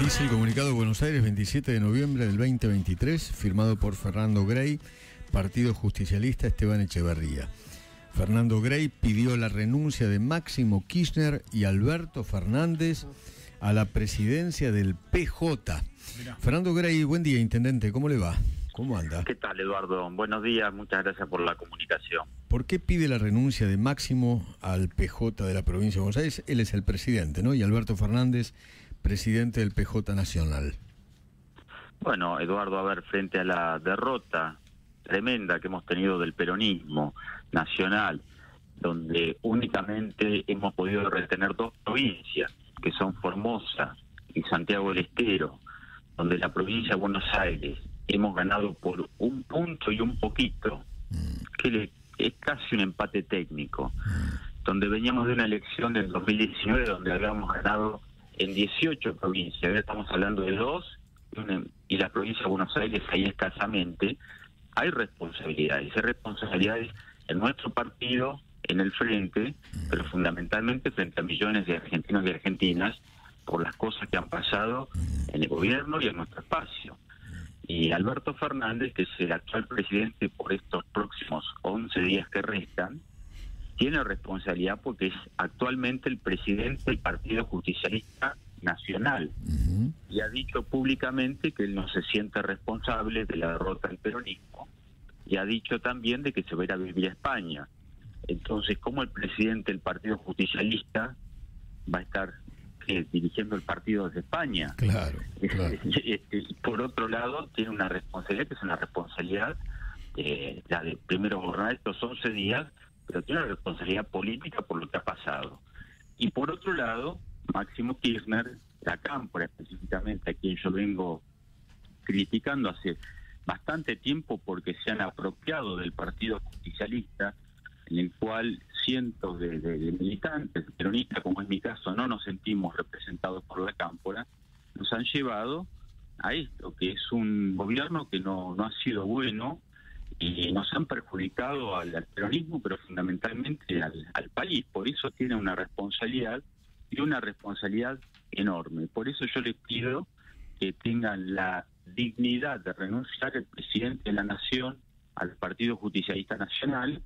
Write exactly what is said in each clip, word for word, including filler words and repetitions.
Dice el comunicado de Buenos Aires, veintisiete de noviembre del veinte veintitrés, firmado por Fernando Grey, Partido Justicialista Esteban Echeverría. Fernando Grey pidió la renuncia de Máximo Kirchner y Alberto Fernández a la presidencia del P J. Mirá. Fernando Grey, buen día, intendente, ¿cómo le va? ¿Cómo anda? ¿Qué tal, Eduardo? Buenos días, muchas gracias por la comunicación. ¿Por qué pide la renuncia de Máximo al P J de la provincia de Buenos Aires? Él es el presidente, ¿no? Y Alberto Fernández, presidente del P J Nacional. Bueno, Eduardo, a ver, frente a la derrota tremenda que hemos tenido del peronismo nacional, donde únicamente hemos podido retener dos provincias, que son Formosa y Santiago del Estero, donde la provincia de Buenos Aires hemos ganado por un punto y un poquito, que le, es casi un empate técnico, donde veníamos de una elección del dos mil diecinueve donde habíamos ganado en dieciocho provincias, ahora estamos hablando de dos, y, una, y la provincia de Buenos Aires ahí escasamente. Hay responsabilidades, hay responsabilidades en nuestro partido, en el frente, pero fundamentalmente frente a millones de argentinos y argentinas por las cosas que han pasado en el gobierno y en nuestro espacio. Y Alberto Fernández, que es el actual presidente por estos próximos once días que restan, tiene responsabilidad porque es actualmente el presidente del Partido Justicialista Nacional. Uh-huh. Y ha dicho públicamente que él no se siente responsable de la derrota del peronismo. Y ha dicho también de que se va a ir a vivir a España. Entonces, ¿cómo el presidente del Partido Justicialista va a estar eh, dirigiendo el partido desde España? Claro, claro. Y por otro lado, tiene una responsabilidad, que es una responsabilidad, eh, la de primero gobernar estos once días, pero tiene una responsabilidad política por lo que ha pasado. Y por otro lado, Máximo Kirchner, la Cámpora específicamente, a quien yo vengo criticando hace bastante tiempo porque se han apropiado del Partido Justicialista, en el cual cientos de, de, de militantes peronistas, como es mi caso, no nos sentimos representados por la Cámpora, nos han llevado a esto, que es un gobierno que no, no ha sido bueno y nos han perjudicado al, al peronismo, pero fundamentalmente al, al país. Por eso tiene una responsabilidad y una responsabilidad enorme. Por eso yo les pido que tengan la dignidad de renunciar el presidente de la Nación al Partido Justicialista Nacional,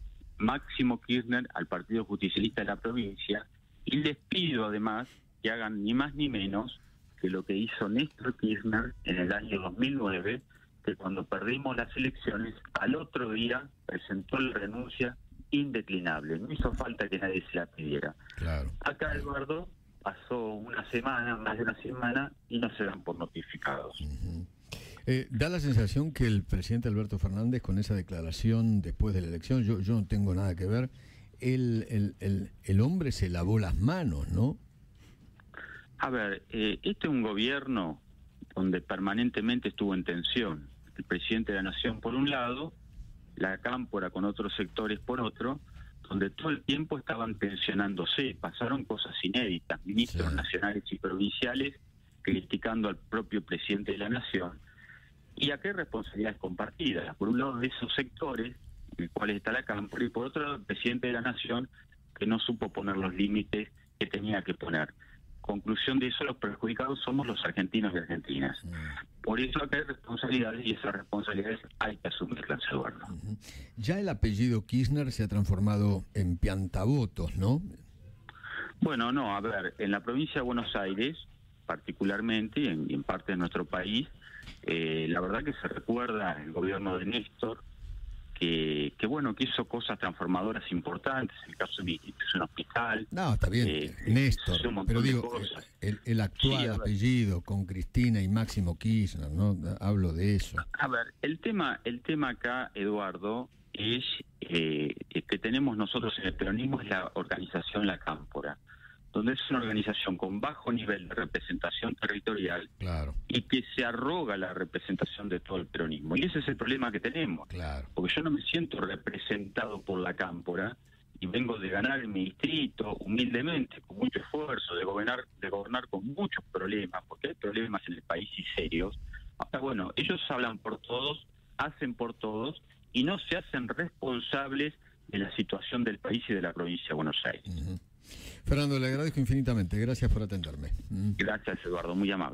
Máximo Kirchner al Partido Justicialista de la provincia, y les pido además que hagan ni más ni menos que lo que hizo Néstor Kirchner en el año dos mil nueve, que cuando perdimos las elecciones, al otro día presentó la renuncia indeclinable. No hizo falta que nadie se la pidiera. Claro. Acá, Eduardo, pasó una semana, más de una semana, y no se dan por notificados. Uh-huh. Eh, da la sensación que el presidente Alberto Fernández, con esa declaración después de la elección, yo, yo no tengo nada que ver, el, el, el, el hombre se lavó las manos, ¿no? A ver, eh, este es un gobierno donde permanentemente estuvo en tensión. El presidente de la Nación por un lado, la Cámpora con otros sectores por otro, donde todo el tiempo estaban tensionándose, pasaron cosas inéditas, ministros sí. nacionales y provinciales criticando al propio presidente de la Nación. Y acá hay responsabilidades compartidas, por un lado de esos sectores, en los cuales está la Cámpora, y por otro lado el presidente de la Nación, que no supo poner los límites que tenía que poner. Conclusión de eso, los perjudicados somos los argentinos y argentinas. Mm. Por eso acá hay responsabilidades, y esas responsabilidades hay que asumirlas, Eduardo. Uh-huh. Ya el apellido Kirchner se ha transformado en piantavotos, ¿no? Bueno, no, a ver, en la provincia de Buenos Aires, particularmente, y en, en parte de nuestro país, eh, la verdad que se recuerda el gobierno de Néstor, que, que bueno, que hizo cosas transformadoras importantes, en el caso de mi institución hospital. No, está bien, eh, Néstor, pero digo, el, el actual sí, apellido con Cristina y Máximo Kirchner, ¿no? Hablo de eso. A ver, el tema, el tema acá, Eduardo, es eh, que tenemos nosotros en el peronismo, es la organización La Cámpora, donde es una organización con bajo nivel de representación territorial, claro, y que se arroga la representación de todo el peronismo. Y ese es el problema que tenemos, claro, porque yo no me siento representado por la Cámpora y vengo de ganar en mi distrito humildemente, con mucho esfuerzo, de gobernar, de gobernar con muchos problemas, porque hay problemas en el país y serios. Hasta bueno, ellos hablan por todos, hacen por todos y no se hacen responsables de la situación del país y de la provincia de Buenos Aires. Uh-huh. Fernando, le agradezco infinitamente. Gracias por atenderme. Gracias, Eduardo. Muy amable.